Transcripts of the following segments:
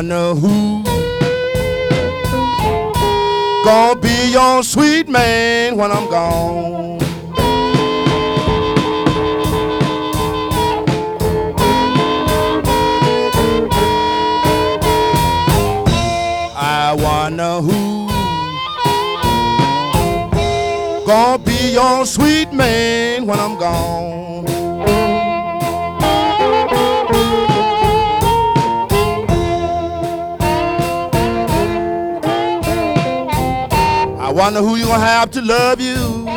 wonder who gonna be your sweet man when I'm gone. I wonder who gonna be your sweet man when I'm gone. I wonder who you gonna have to love you,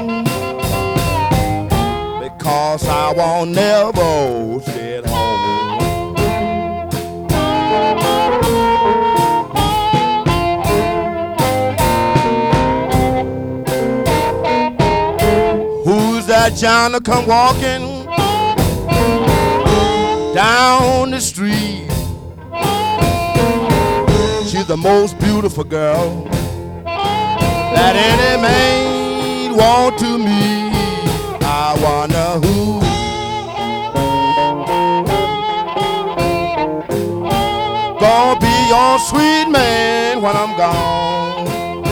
because I won't never stay at home. Who's that John to come walking down the street? She's the most beautiful girl that any man want to meet. I wonder who gonna be your sweet man when I'm gone.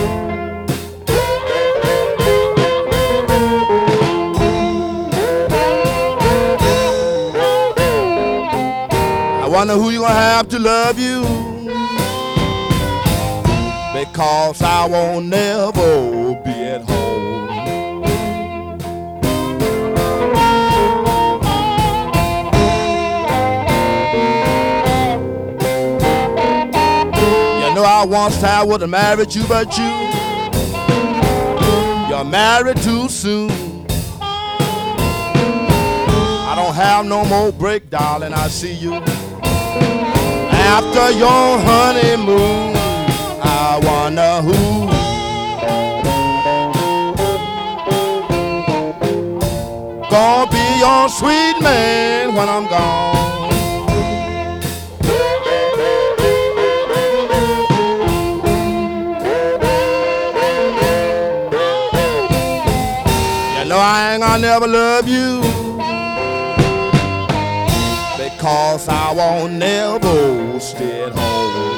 I wonder who you gonna have to love you, because I won't never be at home. You know I once I would have married you, but you're married too soon. I don't have no more break, darling, I see you after your honeymoon. I wonder who gonna be your sweet man when I'm gone. You know I ain't gonna never love you, because I won't never stay at home.